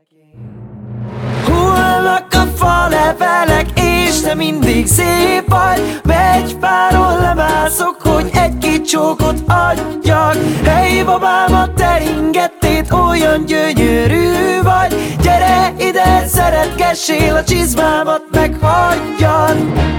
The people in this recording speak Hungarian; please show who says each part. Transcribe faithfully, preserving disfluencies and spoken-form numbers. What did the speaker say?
Speaker 1: Hullnak a falevelek, és te mindig szép vagy. Vegyfáról lemászok, hogy egy-két csókot adjak. Hey babám, a teringettét, olyan gyönyörű vagy. Gyere ide, szeretgessél, a csizmámat meghagyjad.